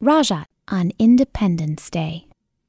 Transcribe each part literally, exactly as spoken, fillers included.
Rajat on Independence Day.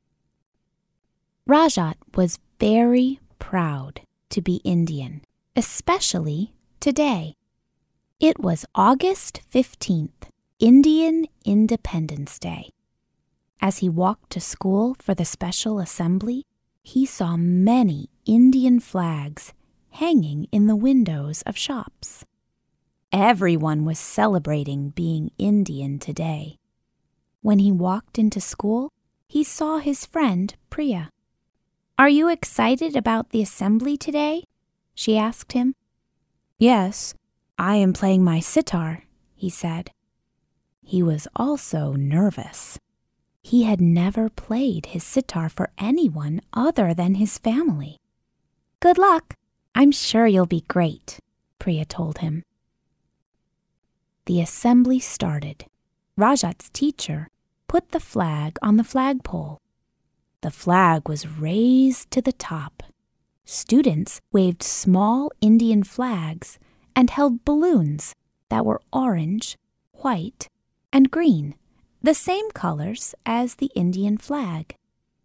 Rajat was very proud to be Indian, especially today. It was August fifteenth, Indian Independence Day. As he walked to school for the special assembly, he saw many Indian flags hanging in the windows of shops. Everyone was celebrating being Indian today. When he walked into school, he saw his friend Priya. "Are you excited about the assembly today?" she asked him. "Yes, I am playing my sitar," he said. He was also nervous. He had never played his sitar for anyone other than his family. "Good luck. I'm sure you'll be great," Priya told him. The assembly started. Rajat's teacher put the flag on the flagpole. The flag was raised to the top. Students waved small Indian flags and held balloons that were orange, white, and green, the same colors as the Indian flag.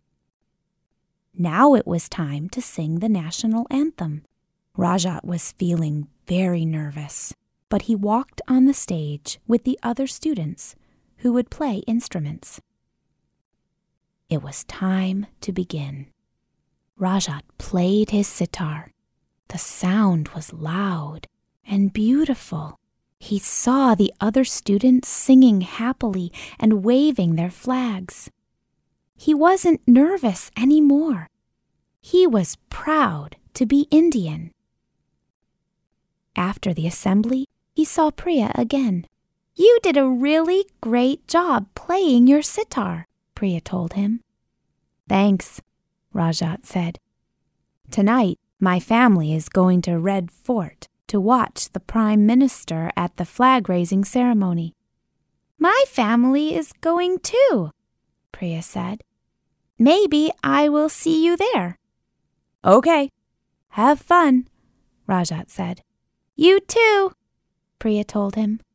Now it was time to sing the national anthem. Rajat was feeling very nervous, but he walked on the stage with the other students who would play instruments. It was time to begin. Rajat played his sitar. The sound was loud and beautiful. He saw the other students singing happily and waving their flags. He wasn't nervous anymore. He was proud to be Indian. After the assembly, he saw Priya again. "You did a really great job playing your sitar," Priya told him. "Thanks," Rajat said. "Tonight, my family is going to Red Fort to watch the Prime Minister at the flag-raising ceremony." "My family is going too," Priya said. "Maybe I will see you there." "Okay, have fun," Rajat said. "You too," Priya told him.